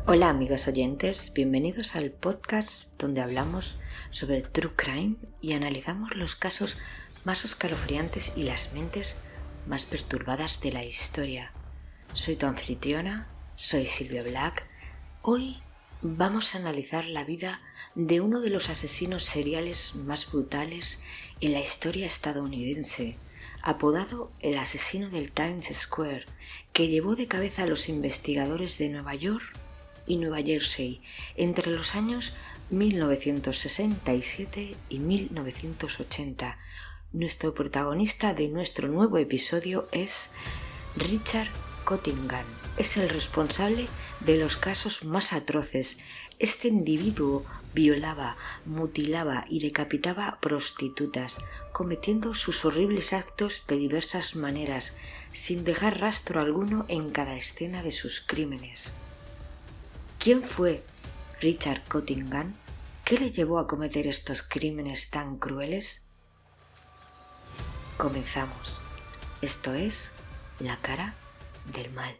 Hola amigos oyentes, bienvenidos al podcast donde hablamos sobre True Crime y analizamos los casos más escalofriantes y las mentes más perturbadas de la historia. Soy tu anfitriona, soy Silvia Black. Hoy vamos a analizar la vida de uno de los asesinos seriales más brutales en la historia estadounidense, apodado el asesino del Times Square, que llevó de cabeza a los investigadores de Nueva York y Nueva Jersey entre los años 1967 y 1980. Nuestro protagonista de nuestro nuevo episodio es Richard Cottingham. Es el responsable de los casos más atroces. Este individuo violaba, mutilaba y decapitaba prostitutas, cometiendo sus horribles actos de diversas maneras, sin dejar rastro alguno en cada escena de sus crímenes. ¿Quién fue Richard Cottingham? ¿Qué le llevó a cometer estos crímenes tan crueles? Comenzamos. Esto es La cara del mal.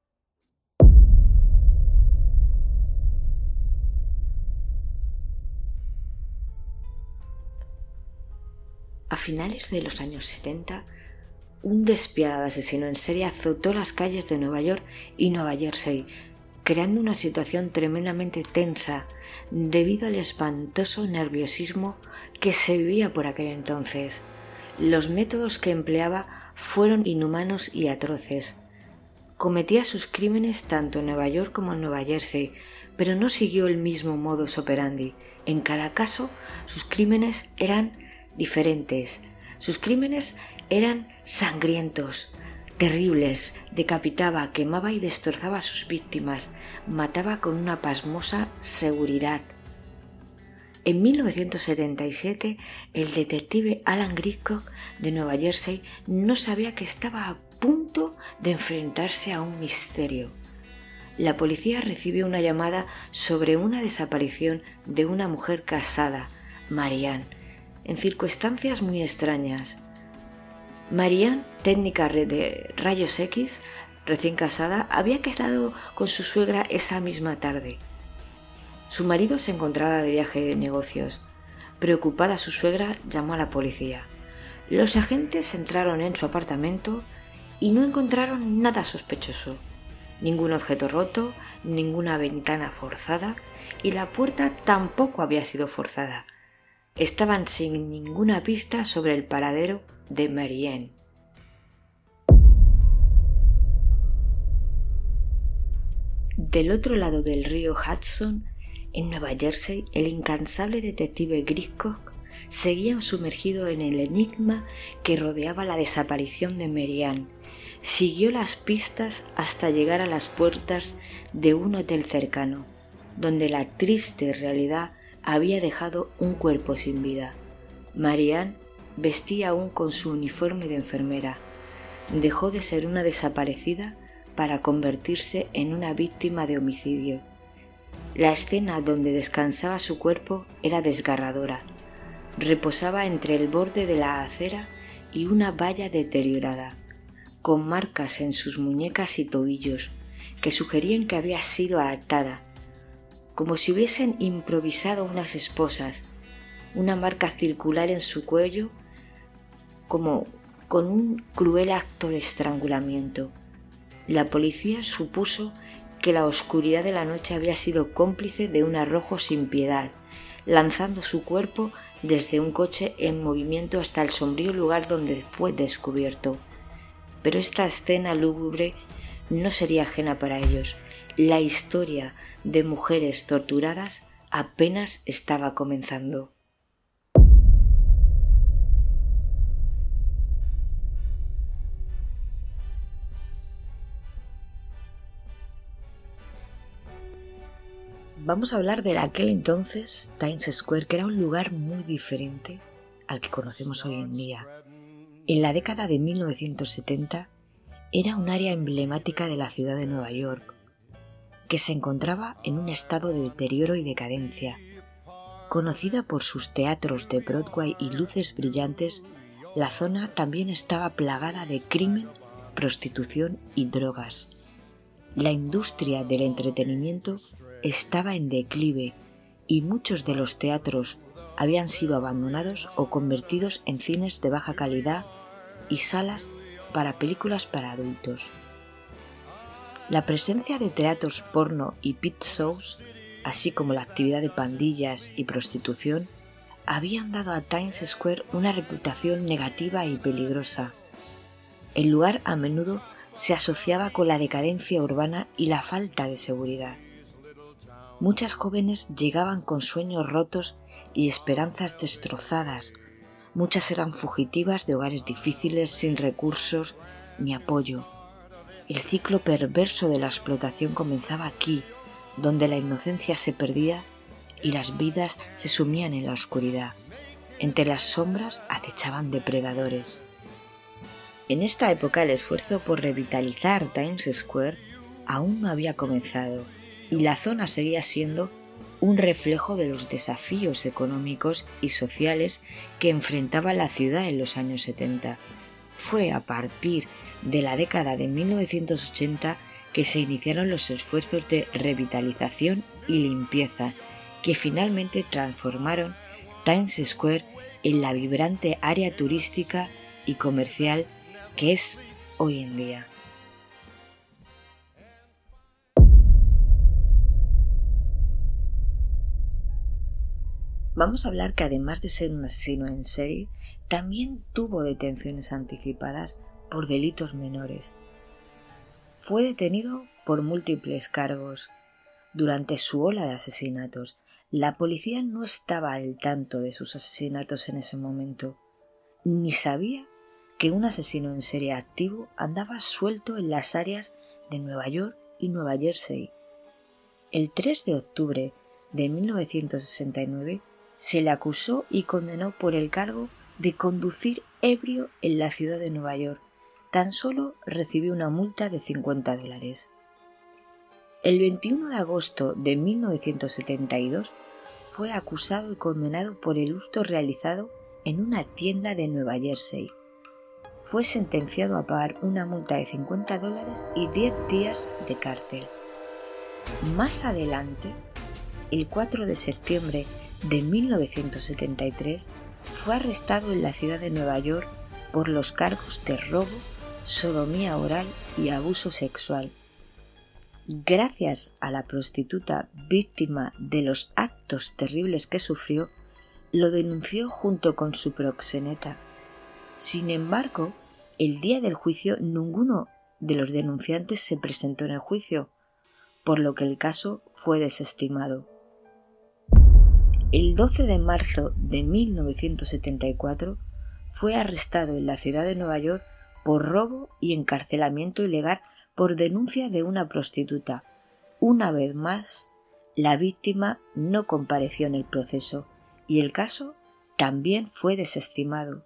A finales de los años 70, un despiadado asesino en serie azotó las calles de Nueva York y Nueva Jersey, creando una situación tremendamente tensa debido al espantoso nerviosismo que se vivía por aquel entonces. Los métodos que empleaba fueron inhumanos y atroces. Cometía sus crímenes tanto en Nueva York como en Nueva Jersey, pero no siguió el mismo modus operandi. En cada caso, sus crímenes eran diferentes. Sus crímenes eran sangrientos, terribles, decapitaba, quemaba y destrozaba a sus víctimas, mataba con una pasmosa seguridad. En 1977, el detective Alan Greencock de Nueva Jersey no sabía que estaba a punto de enfrentarse a un misterio. La policía recibió una llamada sobre una desaparición de una mujer casada, Marianne, en circunstancias muy extrañas. Marianne, técnica de rayos X, recién casada, había quedado con su suegra esa misma tarde. Su marido se encontraba de viaje de negocios. Preocupada, su suegra llamó a la policía. Los agentes entraron en su apartamento y no encontraron nada sospechoso. Ningún objeto roto, ninguna ventana forzada y la puerta tampoco había sido forzada. Estaban sin ninguna pista sobre el paradero de Marianne. Del otro lado del río Hudson, en Nueva Jersey, el incansable detective Greencock seguía sumergido en el enigma que rodeaba la desaparición de Marianne. Siguió las pistas hasta llegar a las puertas de un hotel cercano, donde la triste realidad había dejado un cuerpo sin vida. Marianne vestía aún con su uniforme de enfermera. Dejó de ser una desaparecida para convertirse en una víctima de homicidio. La escena donde descansaba su cuerpo era desgarradora. Reposaba entre el borde de la acera y una valla deteriorada, con marcas en sus muñecas y tobillos que sugerían que había sido atada, como si hubiesen improvisado unas esposas, una marca circular en su cuello, como con un cruel acto de estrangulamiento. La policía supuso que la oscuridad de la noche había sido cómplice de un arrojo sin piedad, lanzando su cuerpo desde un coche en movimiento hasta el sombrío lugar donde fue descubierto. Pero esta escena lúgubre no sería ajena para ellos. La historia de mujeres torturadas apenas estaba comenzando. Vamos a hablar de aquel entonces Times Square, que era un lugar muy diferente al que conocemos hoy en día. En la década de 1970 era un área emblemática de la ciudad de Nueva York, que se encontraba en un estado de deterioro y decadencia. Conocida por sus teatros de Broadway y luces brillantes, la zona también estaba plagada de crimen, prostitución y drogas. La industria del entretenimiento estaba en declive y muchos de los teatros habían sido abandonados o convertidos en cines de baja calidad y salas para películas para adultos. La presencia de teatros porno y pit shows, así como la actividad de pandillas y prostitución, habían dado a Times Square una reputación negativa y peligrosa. El lugar a menudo se asociaba con la decadencia urbana y la falta de seguridad. Muchas jóvenes llegaban con sueños rotos y esperanzas destrozadas. Muchas eran fugitivas de hogares difíciles sin recursos ni apoyo. El ciclo perverso de la explotación comenzaba aquí, donde la inocencia se perdía y las vidas se sumían en la oscuridad. Entre las sombras acechaban depredadores. En esta época el esfuerzo por revitalizar Times Square aún no había comenzado y la zona seguía siendo un reflejo de los desafíos económicos y sociales que enfrentaba la ciudad en los años 70. Fue a partir de la década de 1980 que se iniciaron los esfuerzos de revitalización y limpieza que finalmente transformaron Times Square en la vibrante área turística y comercial que es hoy en día. Vamos a hablar que además de ser un asesino en serie, también tuvo detenciones anticipadas por delitos menores. Fue detenido por múltiples cargos. Durante su ola de asesinatos, la policía no estaba al tanto de sus asesinatos en ese momento, ni sabía que un asesino en serie activo andaba suelto en las áreas de Nueva York y Nueva Jersey. El 3 de octubre de 1969 se le acusó y condenó por el cargo de conducir ebrio en la ciudad de Nueva York. Tan solo recibió una multa de $50. El 21 de agosto de 1972 fue acusado y condenado por el hurto realizado en una tienda de Nueva Jersey. Fue sentenciado a pagar una multa de $50 y 10 días de cárcel. Más adelante, el 4 de septiembre de 1973, fue arrestado en la ciudad de Nueva York por los cargos de robo, sodomía oral y abuso sexual. Gracias a la prostituta víctima de los actos terribles que sufrió, lo denunció junto con su proxeneta. Sin embargo, el día del juicio ninguno de los denunciantes se presentó en el juicio, por lo que el caso fue desestimado. El 12 de marzo de 1974 fue arrestado en la ciudad de Nueva York por robo y encarcelamiento ilegal por denuncia de una prostituta. Una vez más, la víctima no compareció en el proceso y el caso también fue desestimado.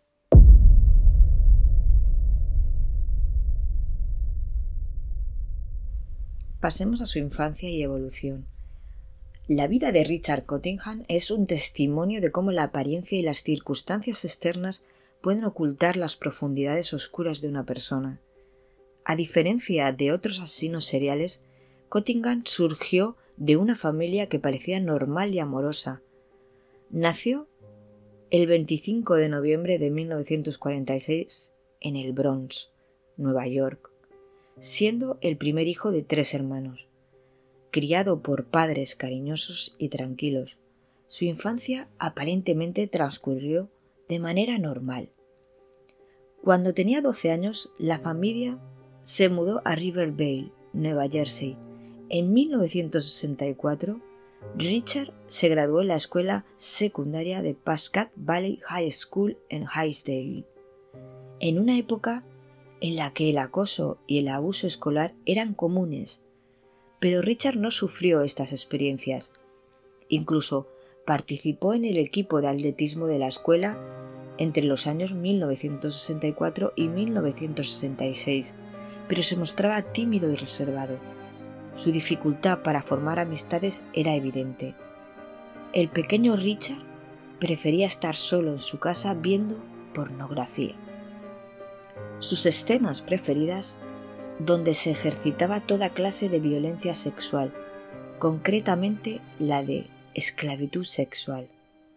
Pasemos a su infancia y evolución. La vida de Richard Cottingham es un testimonio de cómo la apariencia y las circunstancias externas pueden ocultar las profundidades oscuras de una persona. A diferencia de otros asesinos seriales, Cottingham surgió de una familia que parecía normal y amorosa. Nació el 25 de noviembre de 1946 en el Bronx, Nueva York, siendo el primer hijo de 3 hermanos. Criado por padres cariñosos y tranquilos, su infancia aparentemente transcurrió de manera normal. Cuando tenía 12 años, la familia se mudó a Riverdale, Nueva Jersey. En 1964, Richard se graduó en la escuela secundaria de Pascack Valley High School en Highsdale, en una época en la que el acoso y el abuso escolar eran comunes. Pero Richard no sufrió estas experiencias. Incluso participó en el equipo de atletismo de la escuela entre los años 1964 y 1966, pero se mostraba tímido y reservado. Su dificultad para formar amistades era evidente. El pequeño Richard prefería estar solo en su casa viendo pornografía. Sus escenas preferidas donde se ejercitaba toda clase de violencia sexual, concretamente la de esclavitud sexual.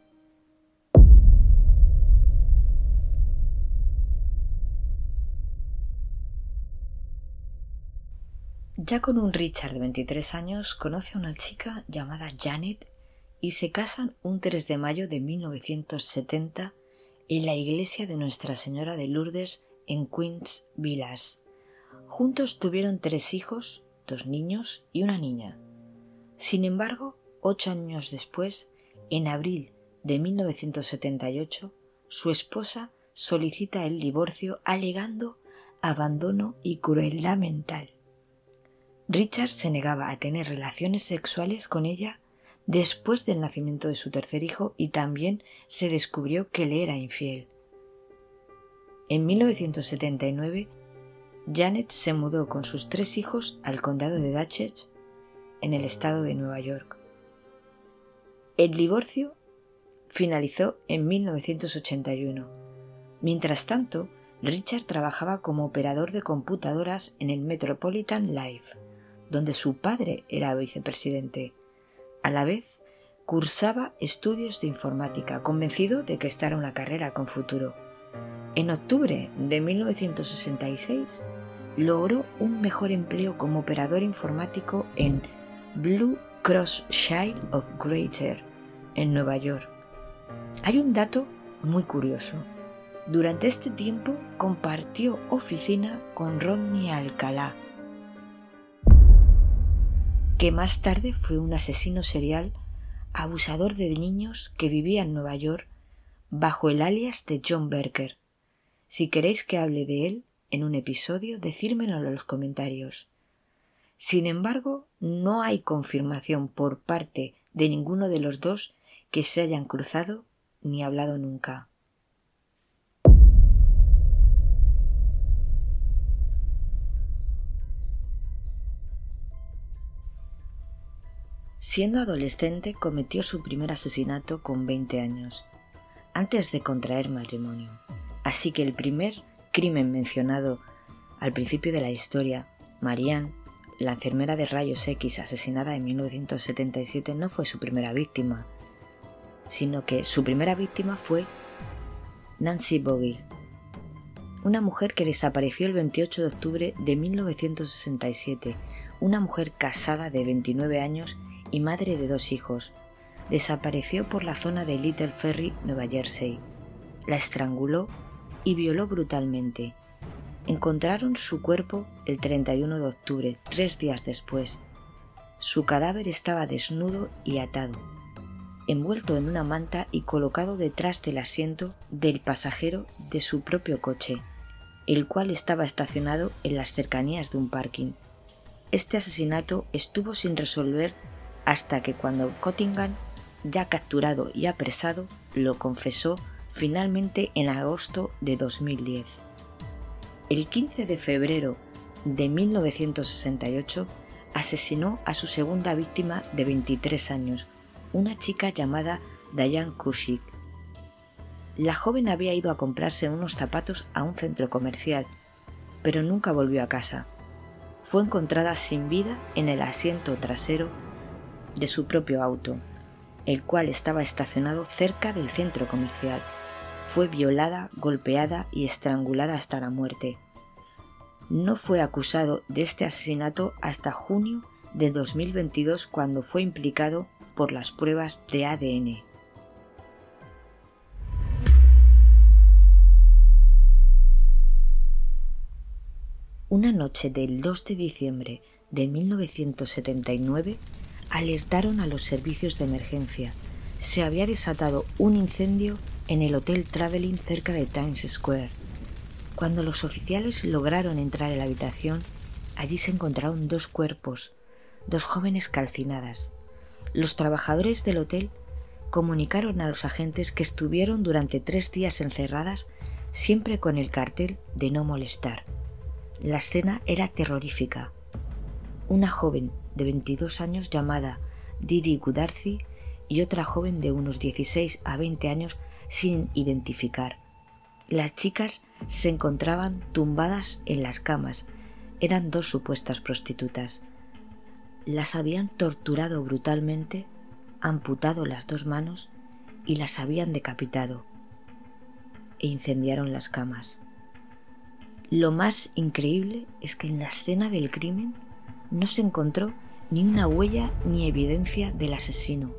Ya con un Richard de 23 años conoce a una chica llamada Janet y se casan un 3 de mayo de 1970 en la iglesia de Nuestra Señora de Lourdes en Queens Village. Juntos tuvieron 3 hijos, 2 niños y una niña. Sin embargo, 8 años después, en abril de 1978, su esposa solicita el divorcio alegando abandono y crueldad mental. Richard se negaba a tener relaciones sexuales con ella después del nacimiento de su tercer hijo y también se descubrió que le era infiel. En 1979, Janet se mudó con sus 3 hijos al condado de Dutchess, en el estado de Nueva York. El divorcio finalizó en 1981. Mientras tanto, Richard trabajaba como operador de computadoras en el Metropolitan Life, donde su padre era vicepresidente. A la vez, cursaba estudios de informática, convencido de que esta era una carrera con futuro. En octubre de 1966, logró un mejor empleo como operador informático en Blue Cross Shield of Greater, en Nueva York. Hay un dato muy curioso. Durante este tiempo compartió oficina con Rodney Alcalá, que más tarde fue un asesino serial, abusador de niños que vivía en Nueva York bajo el alias de John Berker. Si queréis que hable de él en un episodio, decírmelo en los comentarios. Sin embargo, no hay confirmación por parte de ninguno de los dos que se hayan cruzado ni hablado nunca. Siendo adolescente, cometió su primer asesinato con 20 años, antes de contraer matrimonio. Así que el primer crimen mencionado al principio de la historia, Marianne, la enfermera de rayos X asesinada en 1977, no fue su primera víctima, sino que su primera víctima fue Nancy Bogle, una mujer que desapareció el 28 de octubre de 1967, una mujer casada de 29 años y madre de 2 hijos. Desapareció por la zona de Little Ferry, Nueva Jersey. La estranguló y violó brutalmente. Encontraron su cuerpo el 31 de octubre, 3 días después. Su cadáver estaba desnudo y atado, envuelto en una manta y colocado detrás del asiento del pasajero de su propio coche, el cual estaba estacionado en las cercanías de un parking. Este asesinato estuvo sin resolver hasta que cuando Cottingham, ya capturado y apresado, lo confesó finalmente en agosto de 2010. El 15 de febrero de 1968 asesinó a su segunda víctima de 23 años, una chica llamada Diane Cusick. La joven había ido a comprarse unos zapatos a un centro comercial, pero nunca volvió a casa. Fue encontrada sin vida en el asiento trasero de su propio auto, el cual estaba estacionado cerca del centro comercial. Fue violada, golpeada y estrangulada hasta la muerte. No fue acusado de este asesinato hasta junio de 2022, cuando fue implicado por las pruebas de ADN. Una noche del 2 de diciembre de 1979 alertaron a los servicios de emergencia. Se había desatado un incendio en el Hotel Travelling cerca de Times Square. Cuando los oficiales lograron entrar en la habitación, allí se encontraron 2 cuerpos, 2 jóvenes calcinadas. Los trabajadores del hotel comunicaron a los agentes que estuvieron durante 3 días encerradas, siempre con el cartel de no molestar. La escena era terrorífica. Una joven de 22 años llamada Didi Goodarzi y otra joven de unos 16 a 20 años sin identificar. Las chicas se encontraban tumbadas en las camas eran dos supuestas prostitutas. Las habían torturado brutalmente, amputado las dos manos y las habían decapitado, e incendiaron las camas. Lo más increíble es que en la escena del crimen no se encontró ni una huella ni evidencia del asesino.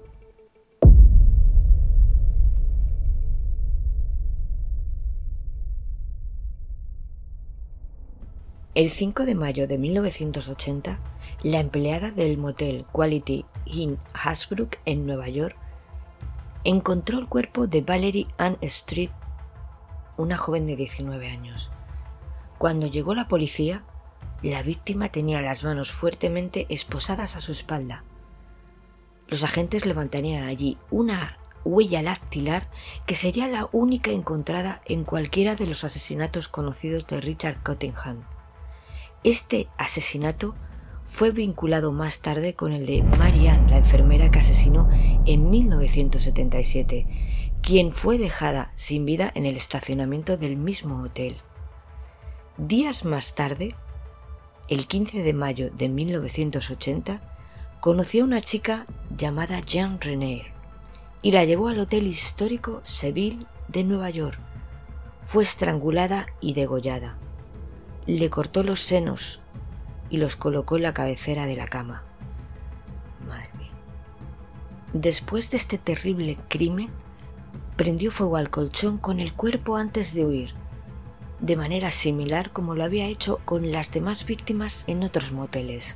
El 5 de mayo de 1980, la empleada del motel Quality Inn Hasbrook en Nueva York encontró el cuerpo de Valerie Ann Street, una joven de 19 años. Cuando llegó la policía, la víctima tenía las manos fuertemente esposadas a su espalda. Los agentes levantarían allí una huella dactilar que sería la única encontrada en cualquiera de los asesinatos conocidos de Richard Cottingham. Este asesinato fue vinculado más tarde con el de Mary Ann, la enfermera que asesinó en 1977, quien fue dejada sin vida en el estacionamiento del mismo hotel. Días más tarde, el 15 de mayo de 1980, conoció a una chica llamada Jean Renier y la llevó al hotel histórico Seville de Nueva York. Fue estrangulada y degollada. Le cortó los senos y los colocó en la cabecera de la cama. Madre mía. Después de este terrible crimen, prendió fuego al colchón con el cuerpo antes de huir, de manera similar como lo había hecho con las demás víctimas en otros moteles.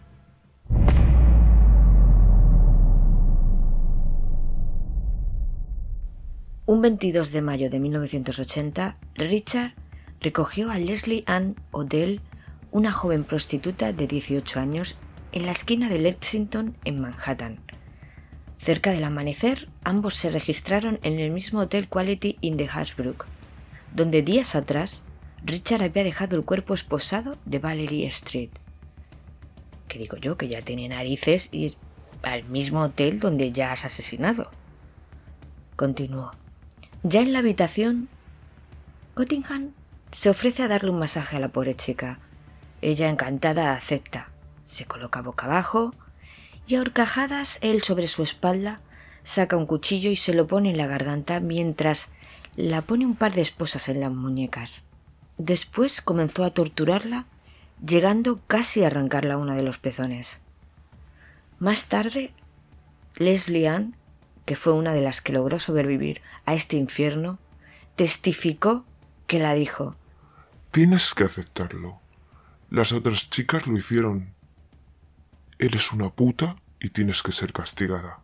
Un 22 de mayo de 1980, Richard recogió a Leslie Ann Odell, una joven prostituta de 18 años, en la esquina de Lexington, en Manhattan. Cerca del amanecer, ambos se registraron en el mismo hotel Quality Inn de Hasbrook, donde días atrás Richard había dejado el cuerpo esposado de Valerie Street. ¿Qué digo yo? Que ya tiene narices ir al mismo hotel donde ya has asesinado. Continuó. Ya en la habitación, Cottingham se ofrece a darle un masaje a la pobre chica. Ella, encantada, acepta. Se coloca boca abajo y a horcajadas él sobre su espalda saca un cuchillo y se lo pone en la garganta mientras la pone un par de esposas en las muñecas. Después comenzó a torturarla, llegando casi a arrancarla una de los pezones. Más tarde, Leslie Ann, que fue una de las que logró sobrevivir a este infierno, testificó que la dijo: Tienes que aceptarlo. Las otras chicas lo hicieron. Eres una puta y tienes que ser castigada.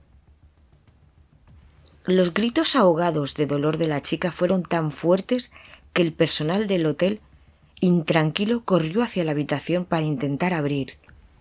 Los gritos ahogados de dolor de la chica fueron tan fuertes que el personal del hotel, intranquilo, corrió hacia la habitación para intentar abrir.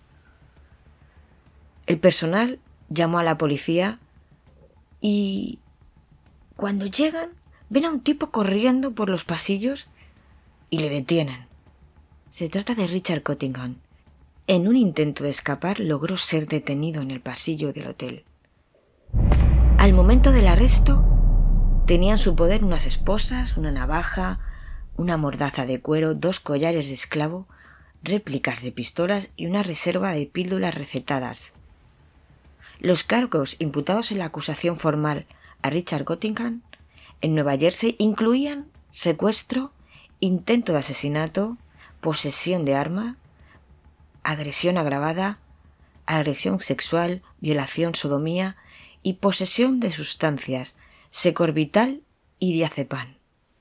El personal llamó a la policía y cuando llegan ven a un tipo corriendo por los pasillos y le detienen. Se trata de Richard Cottingham. En un intento de escapar logró ser detenido en el pasillo del hotel. Al momento del arresto tenía en su poder unas esposas, una navaja, una mordaza de cuero, 2 collares de esclavo, réplicas de pistolas y una reserva de píldoras recetadas. Los cargos imputados en la acusación formal a Richard Cottingham en Nueva Jersey incluían secuestro, intento de asesinato, posesión de arma, agresión agravada, agresión sexual, violación, sodomía y posesión de sustancias, secorbital y diazepam.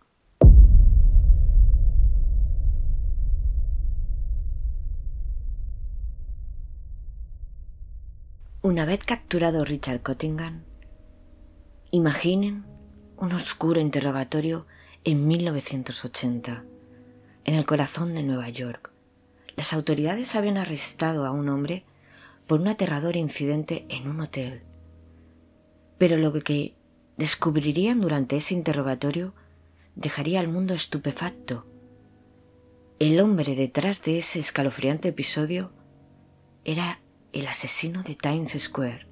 Una vez capturado Richard Cottingham, imaginen un oscuro interrogatorio en 1980, en el corazón de Nueva York. Las autoridades habían arrestado a un hombre por un aterrador incidente en un hotel. Pero lo que descubrirían durante ese interrogatorio dejaría al mundo estupefacto. El hombre detrás de ese escalofriante episodio era el asesino de Times Square.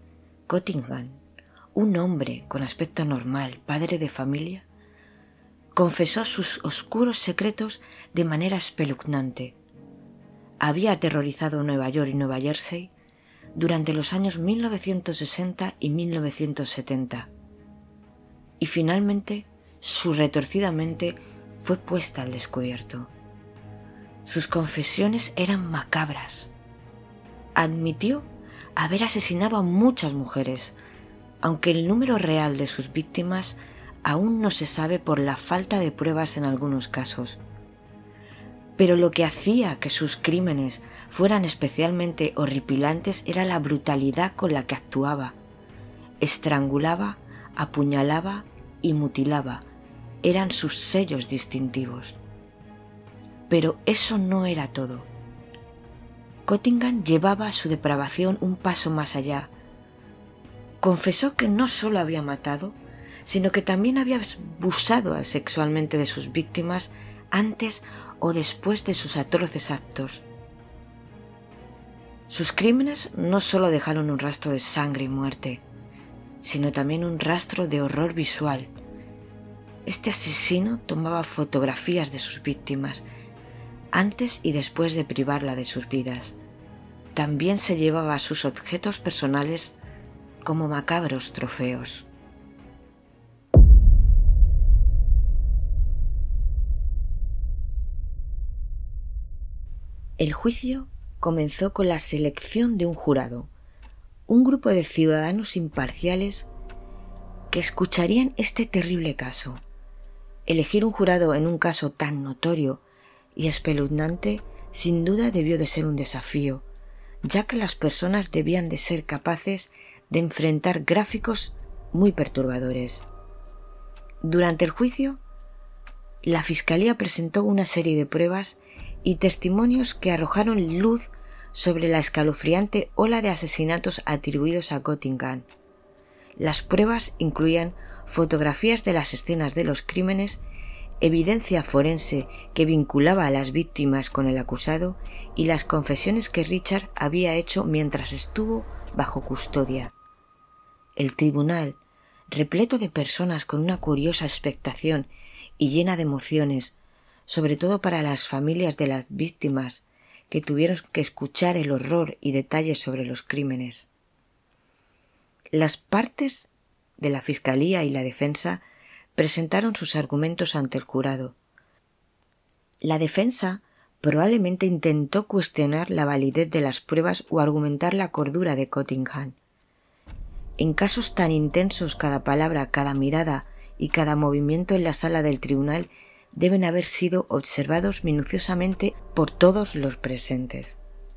Cottingham, un hombre con aspecto normal, padre de familia, confesó sus oscuros secretos de manera espeluznante. Había aterrorizado Nueva York y Nueva Jersey durante los años 1960 y 1970. Y finalmente, su retorcida mente fue puesta al descubierto. Sus confesiones eran macabras. Admitió haber asesinado a muchas mujeres, aunque el número real de sus víctimas aún no se sabe por la falta de pruebas en algunos casos. Pero lo que hacía que sus crímenes fueran especialmente horripilantes era la brutalidad con la que actuaba. Estrangulaba, apuñalaba y mutilaba. Eran sus sellos distintivos. Pero eso no era todo. Cottingham llevaba su depravación un paso más allá. Confesó que no solo había matado, sino que también había abusado sexualmente de sus víctimas antes o después de sus atroces actos. Sus crímenes no solo dejaron un rastro de sangre y muerte, sino también un rastro de horror visual. Este asesino tomaba fotografías de sus víctimas antes y después de privarla de sus vidas. También se llevaba sus objetos personales como macabros trofeos. El juicio comenzó con la selección de un jurado, un grupo de ciudadanos imparciales que escucharían este terrible caso. Elegir un jurado en un caso tan notorio y espeluznante sin duda debió de ser un desafío, ya que las personas debían de ser capaces de enfrentar gráficos muy perturbadores. Durante el juicio, la Fiscalía presentó una serie de pruebas y testimonios que arrojaron luz sobre la escalofriante ola de asesinatos atribuidos a Cottingham. Las pruebas incluían fotografías de las escenas de los crímenes, evidencia forense que vinculaba a las víctimas con el acusado y las confesiones que Richard había hecho mientras estuvo bajo custodia. El tribunal, repleto de personas con una curiosa expectación y llena de emociones, sobre todo para las familias de las víctimas que tuvieron que escuchar el horror y detalles sobre los crímenes. Las partes de la Fiscalía y la defensa presentaron sus argumentos ante el jurado. La defensa probablemente intentó cuestionar la validez de las pruebas o argumentar la cordura de Cottingham. En casos tan intensos, cada palabra, cada mirada y cada movimiento en la sala del tribunal deben haber sido observados minuciosamente por todos los presentes.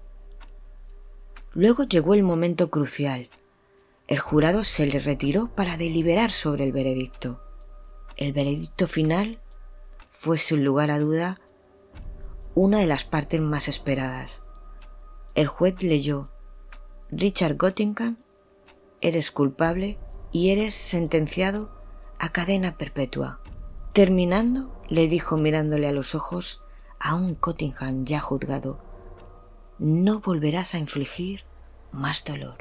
Luego llegó el momento crucial. El jurado se le retiró para deliberar sobre el veredicto. El veredicto final fue, sin lugar a duda, una de las partes más esperadas. El juez leyó: Richard Cottingham, eres culpable y eres sentenciado a cadena perpetua. Terminando, le dijo mirándole a los ojos a un Cottingham ya juzgado: no volverás a infligir más dolor.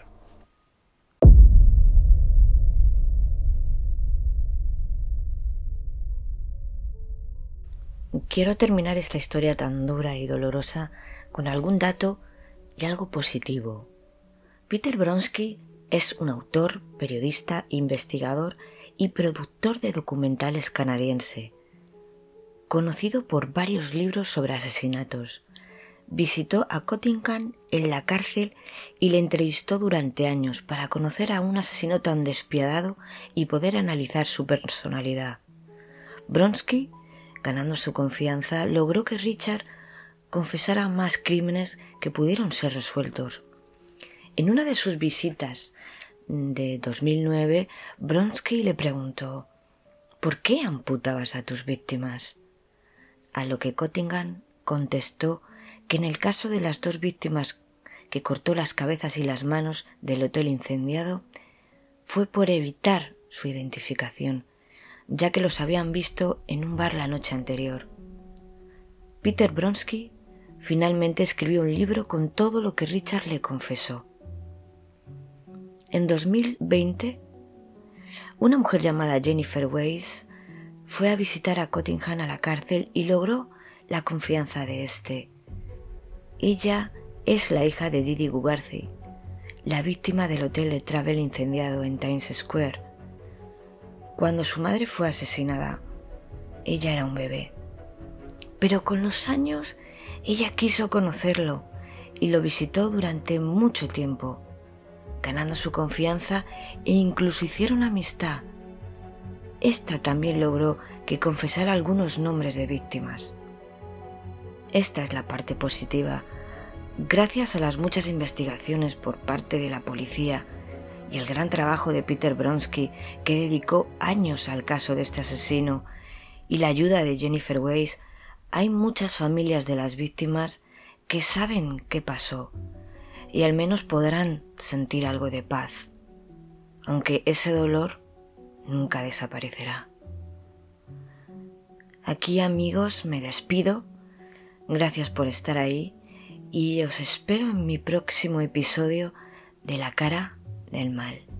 Quiero terminar esta historia tan dura y dolorosa con algún dato y algo positivo. Peter Bronsky es un autor, periodista, investigador y productor de documentales canadiense, conocido por varios libros sobre asesinatos. Visitó a Cottingham en la cárcel y le entrevistó durante años para conocer a un asesino tan despiadado y poder analizar su personalidad. Bronsky, ganando su confianza, logró que Richard confesara más crímenes que pudieron ser resueltos. En una de sus visitas de 2009, Bronsky le preguntó: ¿por qué amputabas a tus víctimas? A lo que Cottingham contestó que en el caso de las 2 víctimas que cortó las cabezas y las manos del hotel incendiado fue por evitar su identificación, ya que los habían visto en un bar la noche anterior. Peter Bronsky finalmente escribió un libro con todo lo que Richard le confesó. En 2020, una mujer llamada Jennifer Weiss fue a visitar a Cottingham a la cárcel y logró la confianza de este. Ella es la hija de Didi Gubarty, la víctima del hotel de Travel incendiado en Times Square. Cuando su madre fue asesinada, ella era un bebé. Pero con los años, ella quiso conocerlo y lo visitó durante mucho tiempo, ganando su confianza e incluso hicieron amistad. Esta también logró que confesara algunos nombres de víctimas. Esta es la parte positiva. Gracias a las muchas investigaciones por parte de la policía y el gran trabajo de Peter Bronsky, que dedicó años al caso de este asesino, y la ayuda de Jennifer Weiss, hay muchas familias de las víctimas que saben qué pasó y al menos podrán sentir algo de paz, aunque ese dolor nunca desaparecerá. Aquí, amigos, me despido. Gracias por estar ahí y os espero en mi próximo episodio de La Cara del Mal.